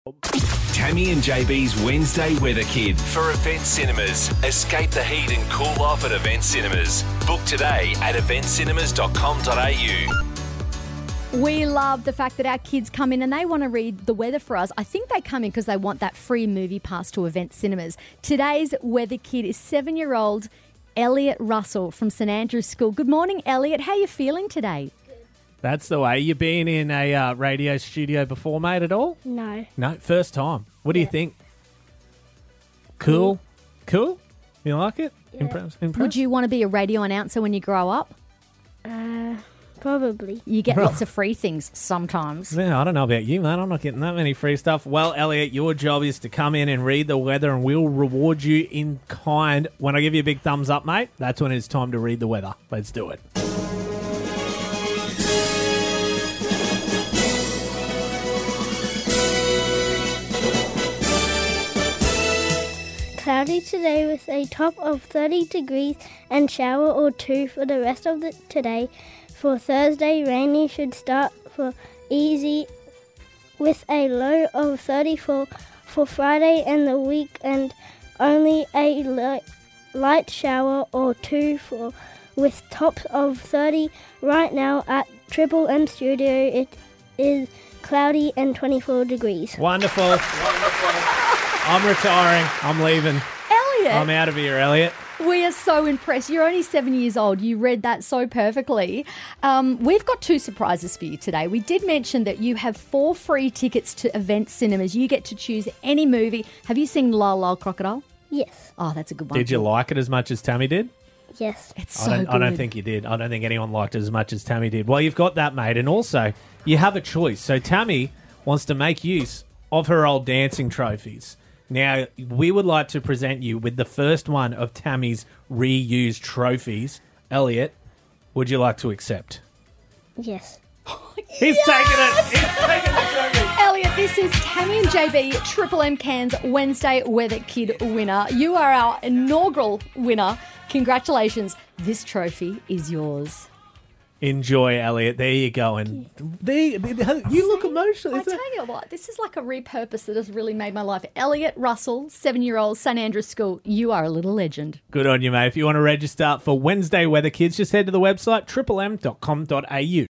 Tammy and JB's Wednesday Weather Kid for Event Cinemas. Escape the heat and cool off at Event Cinemas. Book today at eventcinemas.com.au. We love the fact that our kids come in and they want to read the weather for us. I think they come in because they want that free movie pass to Event Cinemas. Today's Weather Kid is 7-year-old Elliot Russell from St Andrew's School. Good morning, Elliot. How are you feeling today? That's the way. You been in a radio studio before, mate, at all? No. No, first time. What do you think? Cool? You like it? Yeah. Impressed? Would you want to be a radio announcer when you grow up? Probably. You get lots of free things sometimes. Yeah, I don't know about you, mate. I'm not getting that many free stuff. Well, Elliot, your job is to come in and read the weather, and we'll reward you in kind. When I give you a big thumbs up, mate, that's when it's time to read the weather. Let's do it. Cloudy today with a top of 30 degrees and shower or two for the rest of the today. For Thursday, rainy should start for easy with a low of 34. For Friday and the weekend, only a light shower or two with tops of 30. Right now at Triple M Studio, it is cloudy and 24 degrees. Wonderful. I'm retiring. I'm leaving. Elliot, I'm out of here, Elliot. we are so impressed. You're only 7 years old. You read that so perfectly. We've got 2 surprises for you today. We did mention that you have 4 free tickets to Event Cinemas. You get to choose any movie. Have you seen Lyle Lyle Crocodile? Yes. Oh, that's a good one. Did you like it as much as Tammy did? Yes. It's so I good. don't think you did. I don't think anyone liked it as much as Tammy did. Well, you've got that, mate. And also, you have a choice. So Tammy wants to make use of her old dancing trophies. Now, we would like to present you with the first one of Tammy's reused trophies. Elliot, would you like to accept? Yes. He's taking it. He's taking the trophy. Elliot, this is Tammy and JB Triple M Cairns Wednesday Weather Kid winner. You are our inaugural winner. Congratulations. This trophy is yours. Enjoy, Elliot. There you go. And you look emotional. I tell you what, this is like a repurpose that has really made my life. Elliot Russell, 7-year-old, St Andrew's School. You are a little legend. Good on you, mate. If you want to register for Wednesday Weather Kids, just head to the website triplem.com.au.